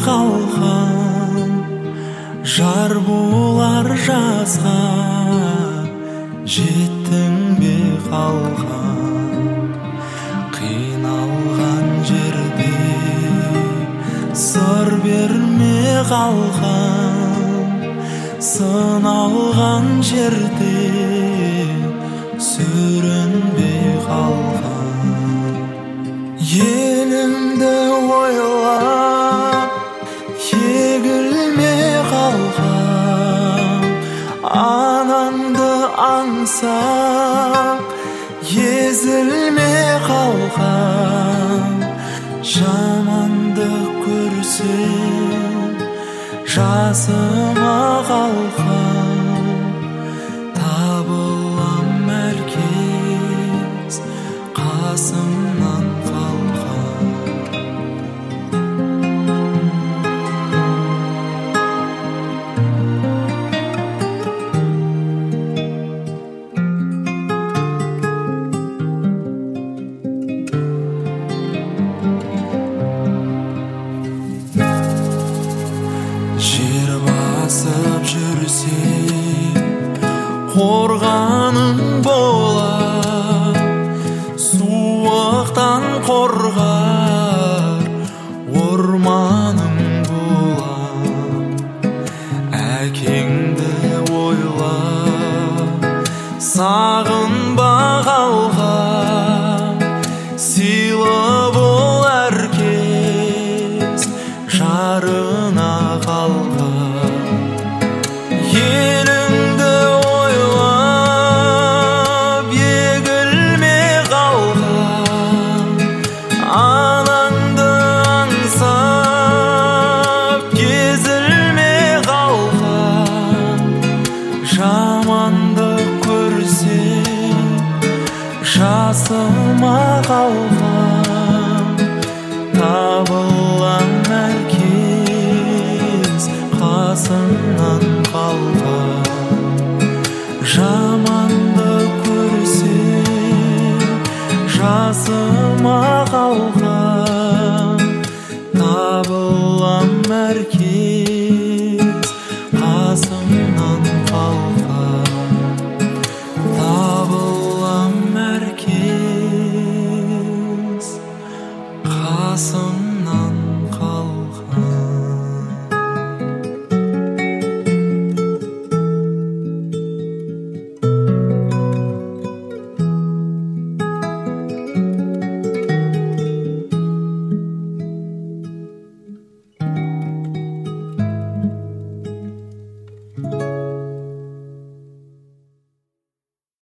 қалқам, жар болар жасқа жеттің бе қалқам. Қиналған жерде сыр берме қалқам, сыналған жерде сүрінбе қалқам. Еліңді ойлап егілме қалқам, анаңды аңсап езілме қалқам. Жаманды көрсең жасыма қалқам, табылам әркез қасымнан қалқам. Жер басып жүрсең қорғаның болар, суықтан қорғар орманың болар. Әкеңді ойла, сағынба қалқам, сыйлы бол әркез жарына қалқам. Еліңді ойлап егілме қалқам, анаңды аңсап кезілме қалқам. Жаманды көрсең жасыма қалқам, табылам әркез қасымнан қалқам. Жаманды көрсең жасыма